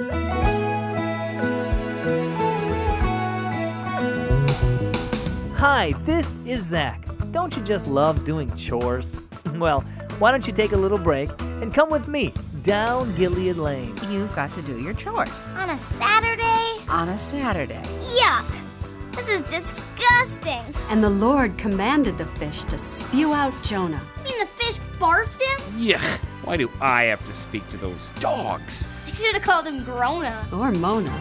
Hi, this is Zach. Don't you just love doing chores? Well, why don't you take a little break and come with me down Gilead Lane? You've got to do your chores. On a Saturday? On a Saturday. Yuck! This is disgusting. And the Lord commanded the fish to spew out Jonah. You mean the fish barfed him? Yuck! Why do I have to speak to those dogs? I should have called him Grona. Or Mona.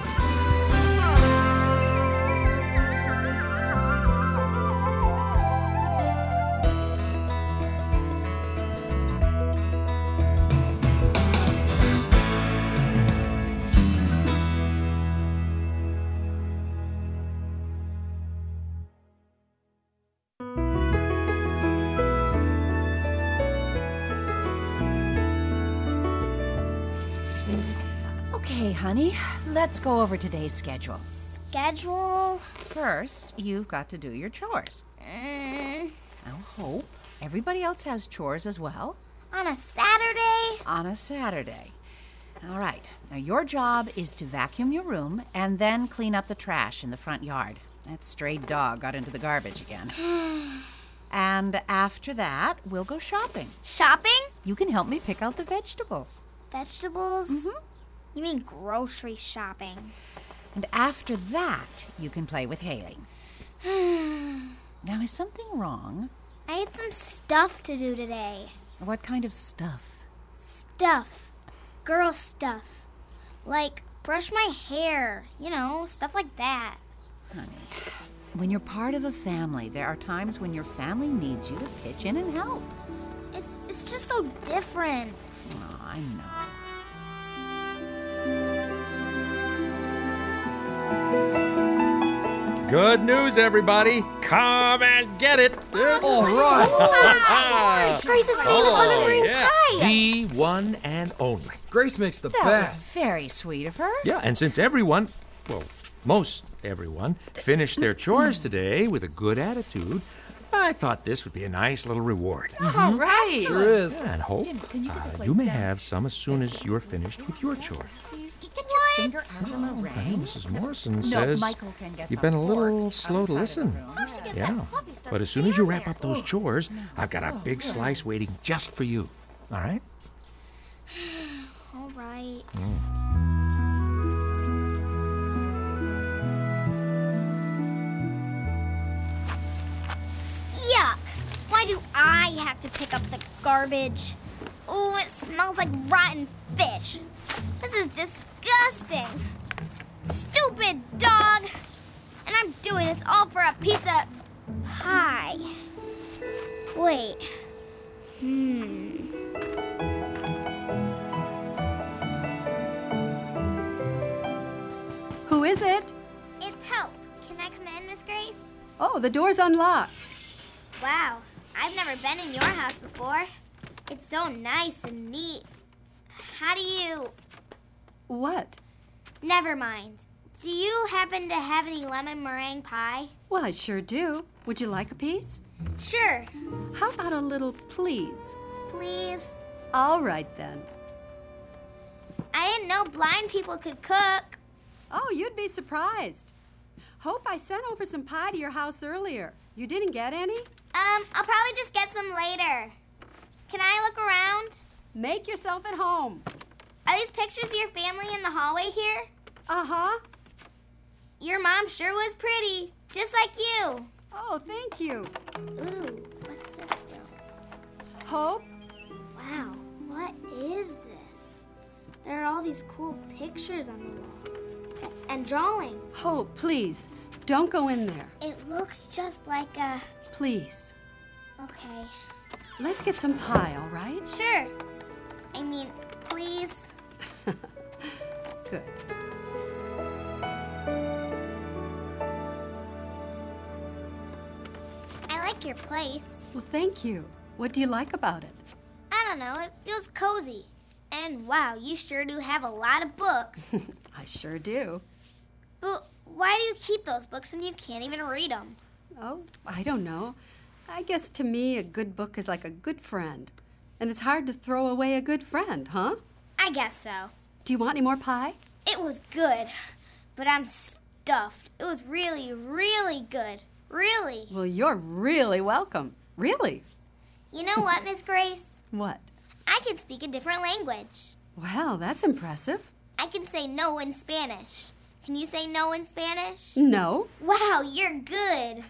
Okay, honey, let's go over today's schedule. Schedule? First, you've got to do your chores. Now, Hope, everybody else has chores as well. On a Saturday? On a Saturday. All right. Now, your job is to vacuum your room and then clean up the trash in the front yard. That stray dog got into the garbage again. And after that, we'll go shopping. Shopping? You can help me pick out the vegetables. Vegetables? Mm-hmm. You mean grocery shopping. And after that, you can play with Haley. Now, is something wrong? I had some stuff to do today. What kind of stuff? Stuff. Girl stuff. Like brush my hair. You know, stuff like that. Honey, when you're part of a family, there are times when your family needs you to pitch in and help. It's just so different. Oh, I know. Good news, everybody. Come and get it. All right. It's Grace's famous lemon meringue pie. The one and only. Grace makes the That best. was very sweet of her. Yeah, and since everyone, well, most everyone, finished their chores today with a good attitude, I thought this would be a nice little reward. All right. Sure is. Yeah, and Hope, Jim, can you put the plates you may down? have some as soon as you're finished with your chores. Get your finger out of the Honey, ring. Mrs. Morrison No, says Michael can get you've the been a little forks slow to outside of the listen. room. How'd she get Yeah, that fluffy stuff but as to soon stay as you on wrap there? up those chores, I've got a big slice waiting just for you. All right? All right. Yuck! Why do I have to pick up the garbage? Oh, it smells like rotten fish. This is disgusting. Stupid dog! And I'm doing this all for a piece of pie. Wait. Who is it? It's Help. Can I come in, Miss Grace? Oh, the door's unlocked. Wow, I've never been in your house before. It's so nice and neat. How do you... What? Never mind. Do you happen to have any lemon meringue pie? Well, I sure do. Would you like a piece? Sure. How about a little please? Please. All right, then. I didn't know blind people could cook. Oh, you'd be surprised. Hope I sent over some pie to your house earlier. You didn't get any? I'll probably just get some later. Can I look around? Make yourself at home. Are these pictures of your family in the hallway here? Uh-huh. Your mom sure was pretty, just like you. Oh, thank you. Ooh, what's this room? Hope? Wow, what is this? There are all these cool pictures on the wall. And drawings. Hope, please, don't go in there. It looks just like a... Please. Okay. Let's get some pie, all right? Sure. I mean, please. Good. I like your place. Well, thank you. What do you like about it? I don't know, it feels cozy. And wow, you sure do have a lot of books. I sure do. But why do you keep those books when you can't even read them? Oh, I don't know. I guess to me, a good book is like a good friend. And it's hard to throw away a good friend, huh? I guess so. Do you want any more pie? It was good, but I'm stuffed. It was really, really good. Really. Well, you're really welcome. Really? You know what, Miss Grace? What? I can speak a different language. Wow, that's impressive. I can say no in Spanish. Can you say no in Spanish? No. Wow, you're good.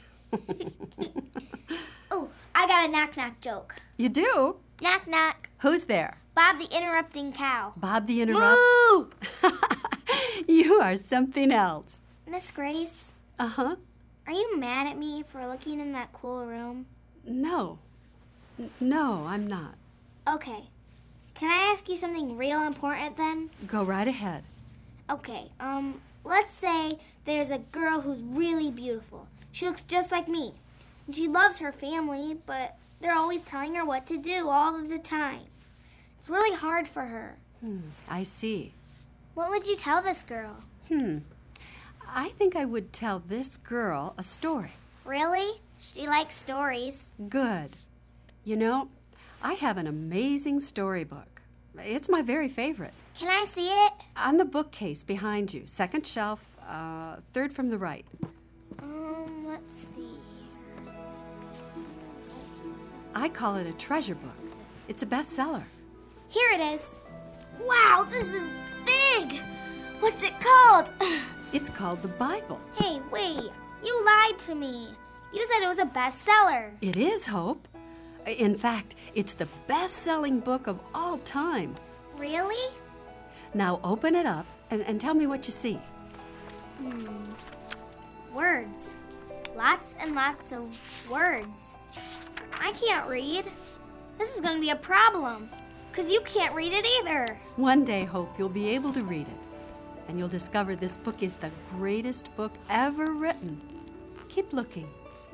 Oh, I got a knock-knock joke. You do? Knock-knock. Who's there? Bob the interrupting cow. Bob the Interrupt. Moo! You are something else. Miss Grace, Uh-huh. are you mad at me for looking in that cool room? No. No, I'm not. Okay. Can I ask you something real important then? Go right ahead. Okay, let's say there's a girl who's really beautiful. She looks just like me. And she loves her family, but they're always telling her what to do all of the time. It's really hard for her. I see. What would you tell this girl? I think I would tell this girl a story. Really? She likes stories. Good. You know, I have an amazing storybook. It's my very favorite. Can I see it? On the bookcase behind you, second shelf, third from the right. Let's see. I call it a treasure book. It's a bestseller. Here it is. Wow, this is big. What's it called? It's called the Bible. Hey, wait. You lied to me. You said it was a bestseller. It is, Hope. In fact, it's the best-selling book of all time. Really? Now open it up and tell me what you see. Words. Lots and lots of words. I can't read. This is going to be a problem. Because you can't read it either. One day, Hope, you'll be able to read it. And you'll discover this book is the greatest book ever written. Keep looking.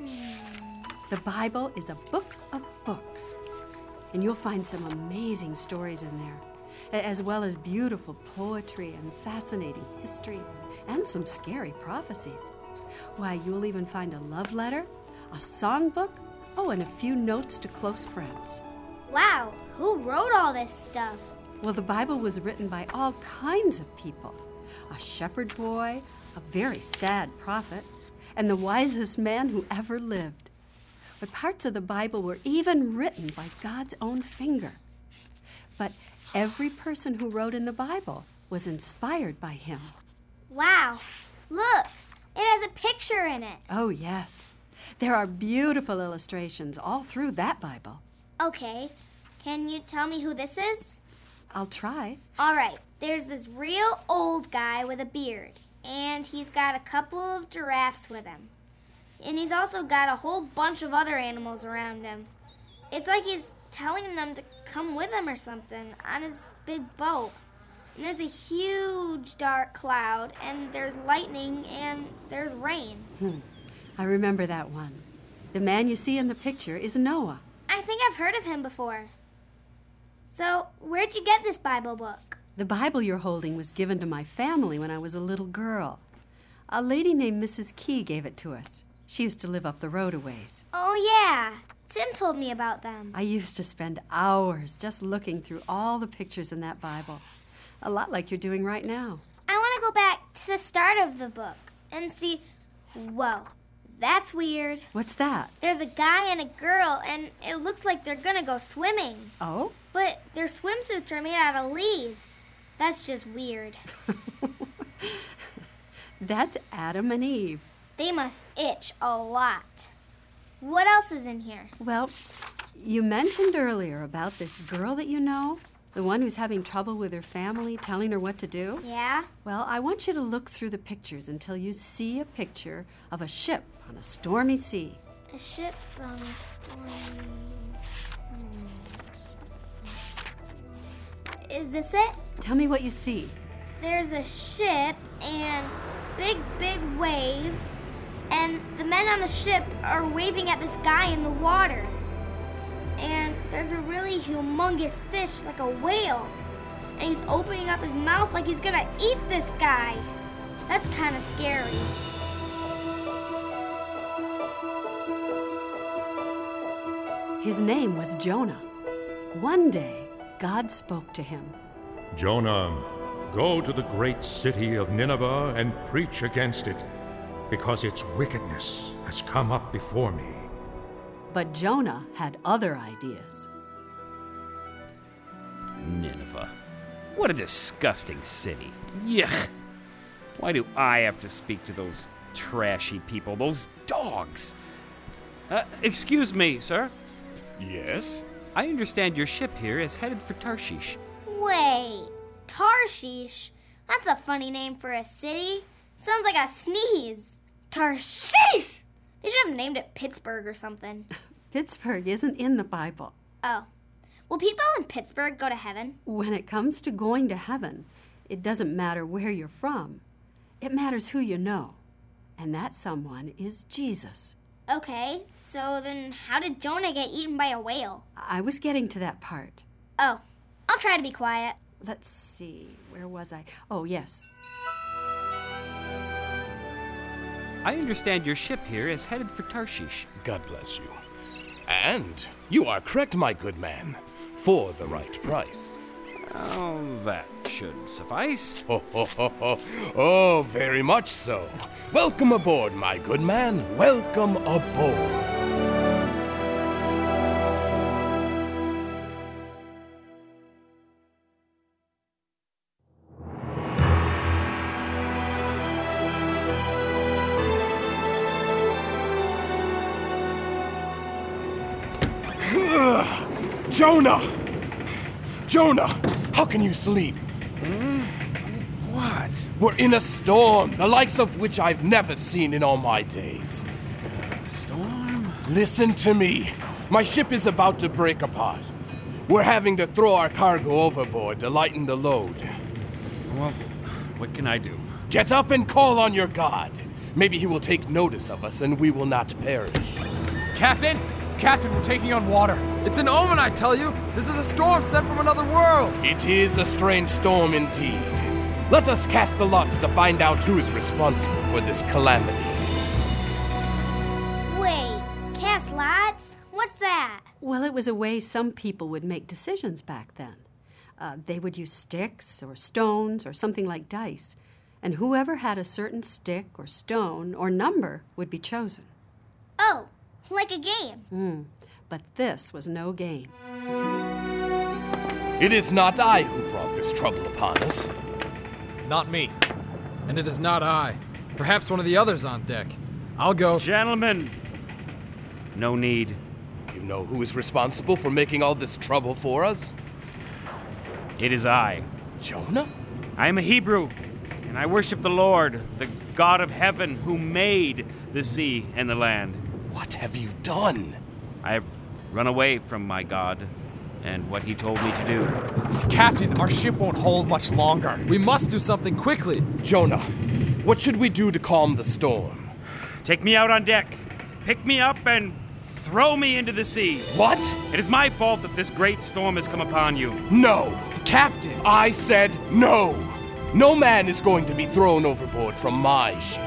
The Bible is a book of books. And you'll find some amazing stories in there, as well as beautiful poetry and fascinating history and some scary prophecies. Why, you'll even find a love letter, a songbook, and a few notes to close friends. Wow, who wrote all this stuff? Well, the Bible was written by all kinds of people. A shepherd boy, a very sad prophet, and the wisest man who ever lived. But parts of the Bible were even written by God's own finger. But every person who wrote in the Bible was inspired by him. Wow, look, it has a picture in it. Oh, yes. There are beautiful illustrations all through that Bible. Okay, can you tell me who this is? I'll try. All right, there's this real old guy with a beard, and he's got a couple of giraffes with him. And he's also got a whole bunch of other animals around him. It's like he's telling them to come with him or something on his big boat. And there's a huge dark cloud, and there's lightning, and there's rain. I remember that one. The man you see in the picture is Noah. I think I've heard of him before. So, where'd you get this Bible book? The Bible you're holding was given to my family when I was a little girl. A lady named Mrs. Key gave it to us. She used to live up the road a ways. Oh, yeah. Tim told me about them. I used to spend hours just looking through all the pictures in that Bible. A lot like you're doing right now. I want to go back to the start of the book and see, whoa, that's weird. What's that? There's a guy and a girl, and it looks like they're gonna go swimming. Oh? But their swimsuits are made out of leaves. That's just weird. That's Adam and Eve. They must itch a lot. What else is in here? Well, you mentioned earlier about this girl that you know, the one who's having trouble with her family, telling her what to do. Yeah? Well, I want you to look through the pictures until you see a picture of a ship on a stormy sea. A ship on a stormy... Is this it? Tell me what you see. There's a ship and big, big waves, and the men on the ship are waving at this guy in the water. And there's a really humongous fish, like a whale, and he's opening up his mouth like he's gonna eat this guy. That's kind of scary. His name was Jonah. One day, God spoke to him. Jonah, Go to the great city of Nineveh and preach against it, because its wickedness has come up before me. But Jonah had other ideas. Nineveh. What a disgusting city. Yuck. Why do I have to speak to those trashy people, those dogs? Excuse me, sir. Yes? I understand your ship here is headed for Tarshish. Wait, Tarshish? That's a funny name for a city. Sounds like a sneeze. Tarshish! They should have named it Pittsburgh or something. Pittsburgh isn't in the Bible. Oh. Will people in Pittsburgh go to heaven? When it comes to going to heaven, it doesn't matter where you're from. It matters who you know. And that someone is Jesus. Okay, so then how did Jonah get eaten by a whale? I was getting to that part. Oh, I'll try to be quiet. Let's see, where was I? Oh, yes. I understand your ship here is headed for Tarshish. God bless you. And you are correct, my good man, for the right price. Oh, that should suffice. Oh, very much so. Welcome aboard, my good man. Welcome aboard. Jonah! Jonah! How can you sleep? What? We're in a storm, the likes of which I've never seen in all my days. Storm? Listen to me. My ship is about to break apart. We're having to throw our cargo overboard to lighten the load. Well, what can I do? Get up and call on your God. Maybe he will take notice of us and we will not perish. Captain! Captain, we're taking on water. It's an omen, I tell you. This is a storm sent from another world. It is a strange storm indeed. Let us cast the lots to find out who is responsible for this calamity. Wait, cast lots? What's that? Well, it was a way some people would make decisions back then. They would use sticks or stones or something like dice, and whoever had a certain stick or stone or number would be chosen. Oh, like a game. But this was no game. It is not I who brought this trouble upon us. Not me. And it is not I. Perhaps one of the others on deck. I'll go. Gentlemen, no need. You know who is responsible for making all this trouble for us? It is I. Jonah? I am a Hebrew, and I worship the Lord, the God of heaven, who made the sea and the land. What have you done? I have run away from my God and what he told me to do. Captain, our ship won't hold much longer. We must do something quickly. Jonah, what should we do to calm the storm? Take me out on deck, pick me up, and throw me into the sea. What? It is my fault that this great storm has come upon you. No. Captain! I said no. No man is going to be thrown overboard from my ship.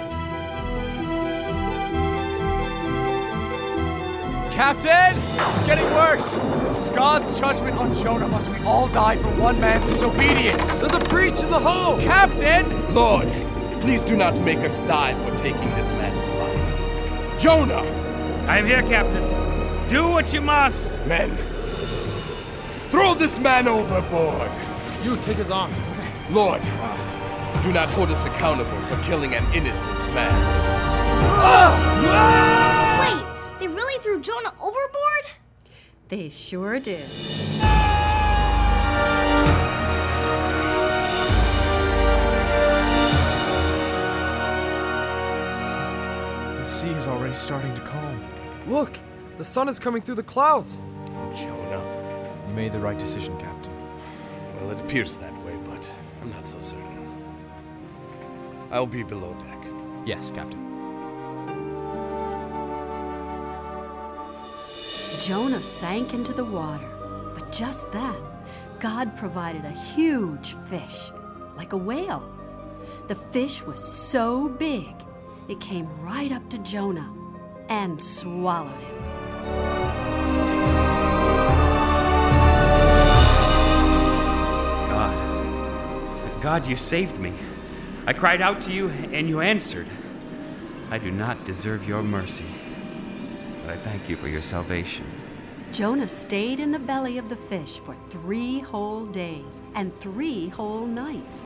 Captain! It's getting worse! This is God's judgment on Jonah. Must we all die for one man's disobedience? There's a breach in the hull! Captain! Lord, please do not make us die for taking this man's life. Jonah! I am here, Captain. Do what you must. Men, throw this man overboard! You take his arm. Lord, do not hold us accountable for killing an innocent man. Wait, they really threw Jonah overboard? They sure did. The sea is already starting to calm. Look, the sun is coming through the clouds. Oh, Jonah. You made the right decision, Captain. Well, it appears that way, but I'm not so certain. I'll be below deck. Yes, Captain. Jonah sank into the water, but just then, God provided a huge fish, like a whale. The fish was so big, it came right up to Jonah and swallowed him. God, you saved me. I cried out to you, and you answered. I do not deserve your mercy, but I thank you for your salvation. Jonah stayed in the belly of the fish for 3 whole days and 3 whole nights.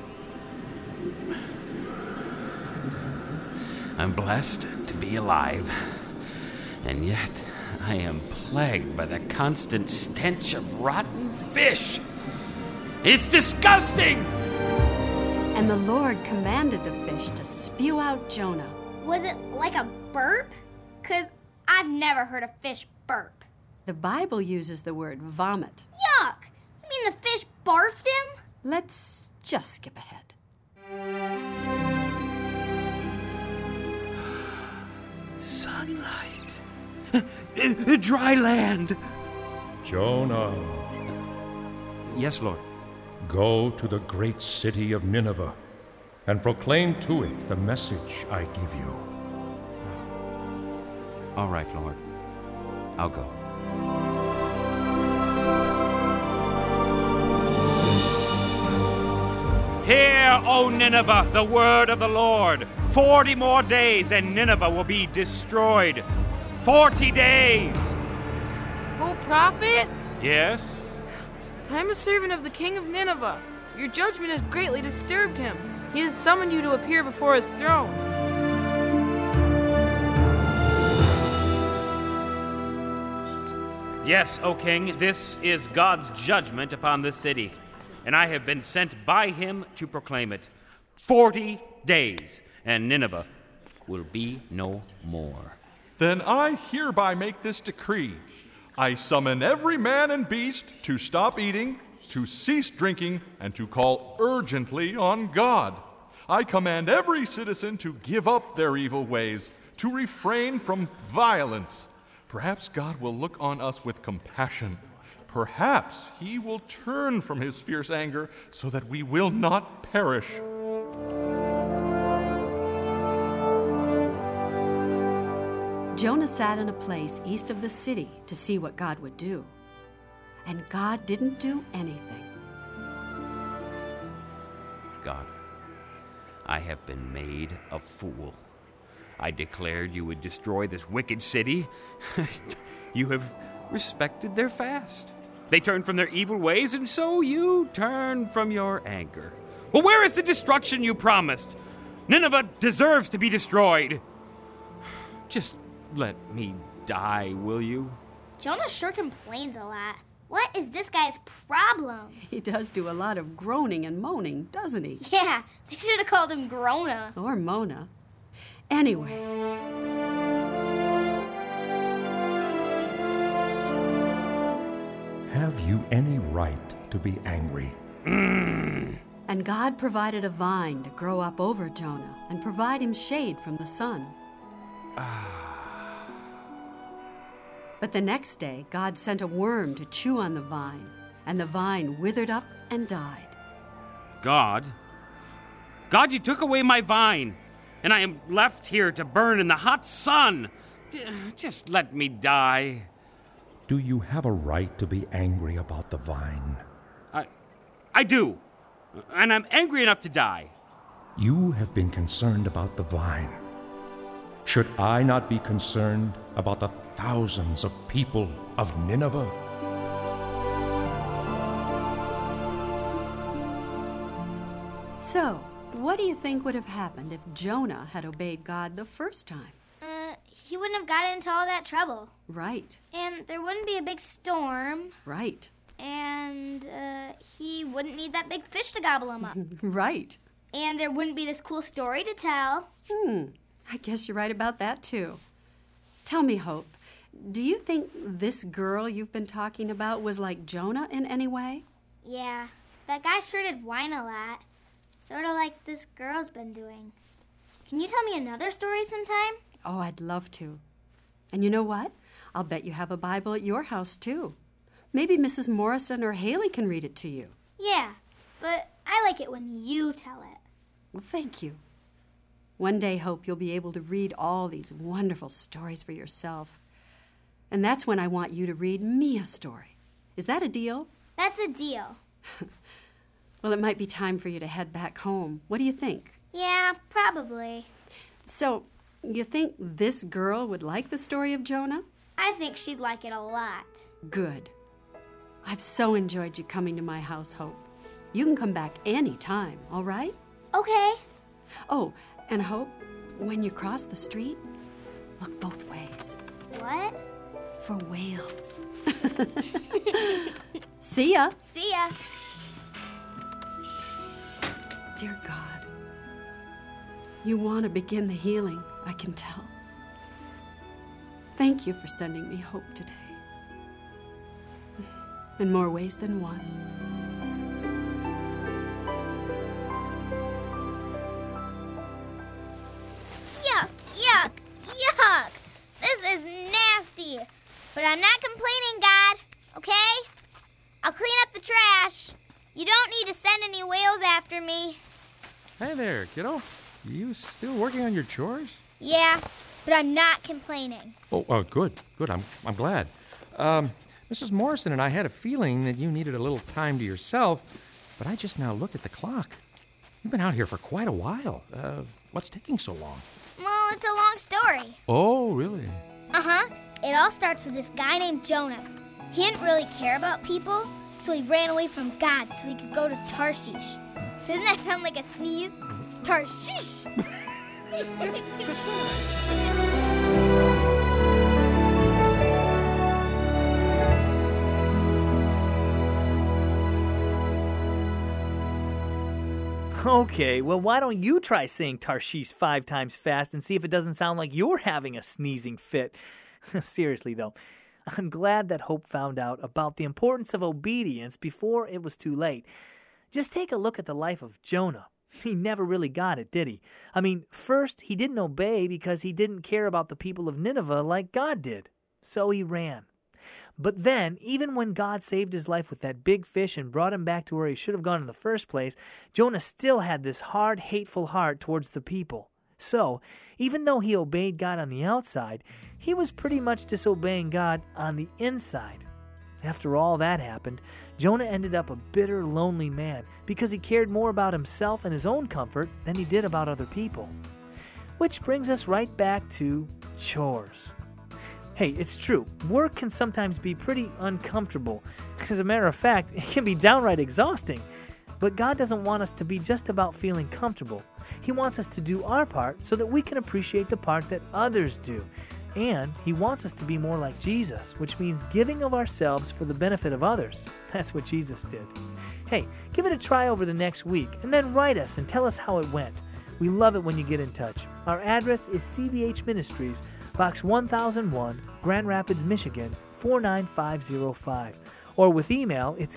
I'm blessed to be alive, and yet I am plagued by the constant stench of rotten fish. It's disgusting! And the Lord commanded the fish to spew out Jonah. Was it like a burp? 'Cause I've never heard a fish burp. The Bible uses the word vomit. Yuck! You mean the fish barfed him? Let's just skip ahead. Sunlight. Dry land. Jonah, Yes, Lord. go to the great city of Nineveh and proclaim to it the message I give you. All right, Lord. I'll go. Hear, O Nineveh, the word of the Lord. 40 more days and Nineveh will be destroyed. 40 days! O prophet, Yes? I am a servant of the king of Nineveh. Your judgment has greatly disturbed him. He has summoned you to appear before his throne. Yes, O king, this is God's judgment upon this city, and I have been sent by him to proclaim it. 40 days, and Nineveh will be no more. Then I hereby make this decree. I summon every man and beast to stop eating, to cease drinking, and to call urgently on God. I command every citizen to give up their evil ways, to refrain from violence. Perhaps God will look on us with compassion. Perhaps he will turn from his fierce anger so that we will not perish. Jonah sat in a place east of the city to see what God would do. And God didn't do anything. God, I have been made a fool. I declared you would destroy this wicked city. You have respected their fast. They turned from their evil ways, and so you turn from your anger. Well, where is the destruction you promised? Nineveh deserves to be destroyed. Just let me die, will you? Jonah sure complains a lot. What is this guy's problem? He does do a lot of groaning and moaning, doesn't he? Yeah, they should have called him Grona. Or Mona. Anyway. Have you any right to be angry? And God provided a vine to grow up over Jonah and provide him shade from the sun. But the next day, God sent a worm to chew on the vine, and the vine withered up and died. God, you took away my vine, and I am left here to burn in the hot sun. Just let me die. Do you have a right to be angry about the vine? I do, and I'm angry enough to die. You have been concerned about the vine. Should I not be concerned about the thousands of people of Nineveh? So, what do you think would have happened if Jonah had obeyed God the first time? He wouldn't have gotten into all that trouble. Right. And there wouldn't be a big storm. Right. And he wouldn't need that big fish to gobble him up. Right. And there wouldn't be this cool story to tell. I guess you're right about that, too. Tell me, Hope, do you think this girl you've been talking about was like Jonah in any way? Yeah, that guy sure did whine a lot. Sort of like this girl's been doing. Can you tell me another story sometime? Oh, I'd love to. And you know what? I'll bet you have a Bible at your house, too. Maybe Mrs. Morrison or Haley can read it to you. Yeah, but I like it when you tell it. Well, thank you. One day, Hope, you'll be able to read all these wonderful stories for yourself. And that's when I want you to read me a story. Is that a deal? That's a deal. Well, it might be time for you to head back home. What do you think? Yeah, probably. So, you think this girl would like the story of Jonah? I think she'd like it a lot. Good. I've so enjoyed you coming to my house, Hope. You can come back any time, all right? Okay. Oh, and Hope, when you cross the street, look both ways. What? For whales. See ya. See ya. Dear God, you want to begin the healing, I can tell. Thank you for sending me hope today. In more ways than one. Yuck, yuck, yuck. This is nasty. But I'm not complaining, God, okay? I'll clean up the trash. You don't need to send any whales after me. Hey there, kiddo. You still working on your chores? Yeah, but I'm not complaining. Oh, good. I'm glad. Mrs. Morrison and I had a feeling that you needed a little time to yourself, but I just now looked at the clock. You've been out here for quite a while. What's taking so long? Well, it's a long story. Oh, really? Uh-huh. It all starts with this guy named Jonah. He didn't really care about people, so he ran away from God so he could go to Tarshish. Doesn't that sound like a sneeze? Tarshish! Okay, well, why don't you try saying Tarshish 5 times fast and see if it doesn't sound like you're having a sneezing fit? Seriously, though, I'm glad that Hope found out about the importance of obedience before it was too late. Just take a look at the life of Jonah. He never really got it, did he? I mean, first, he didn't obey because he didn't care about the people of Nineveh like God did. So he ran. But then, even when God saved his life with that big fish and brought him back to where he should have gone in the first place, Jonah still had this hard, hateful heart towards the people. So, even though he obeyed God on the outside, he was pretty much disobeying God on the inside. After all that happened, Jonah ended up a bitter, lonely man because he cared more about himself and his own comfort than he did about other people. Which brings us right back to chores. Hey, it's true, work can sometimes be pretty uncomfortable. As a matter of fact, it can be downright exhausting. But God doesn't want us to be just about feeling comfortable. He wants us to do our part so that we can appreciate the part that others do. And He wants us to be more like Jesus, which means giving of ourselves for the benefit of others. That's what Jesus did. Hey, give it a try over the next week, and then write us and tell us how it went. We love it when you get in touch. Our address is CBH Ministries, Box 1001, Grand Rapids, Michigan, 49505. Or with email, it's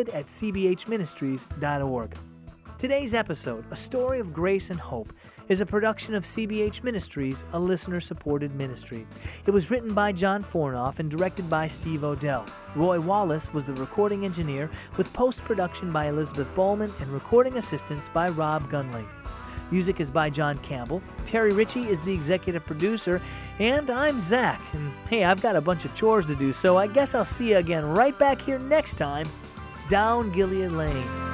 gilead@cbhministries.org. Today's episode, A Story of Grace and Hope, is a production of CBH Ministries, a listener-supported ministry. It was written by John Fornoff and directed by Steve Odell. Roy Wallace was the recording engineer, with post-production by Elizabeth Bowman and recording assistance by Rob Gunling. Music is by John Campbell. Terry Ritchie is the executive producer, and I'm Zach. And hey, I've got a bunch of chores to do, so I guess I'll see you again right back here next time, down Gilead Lane.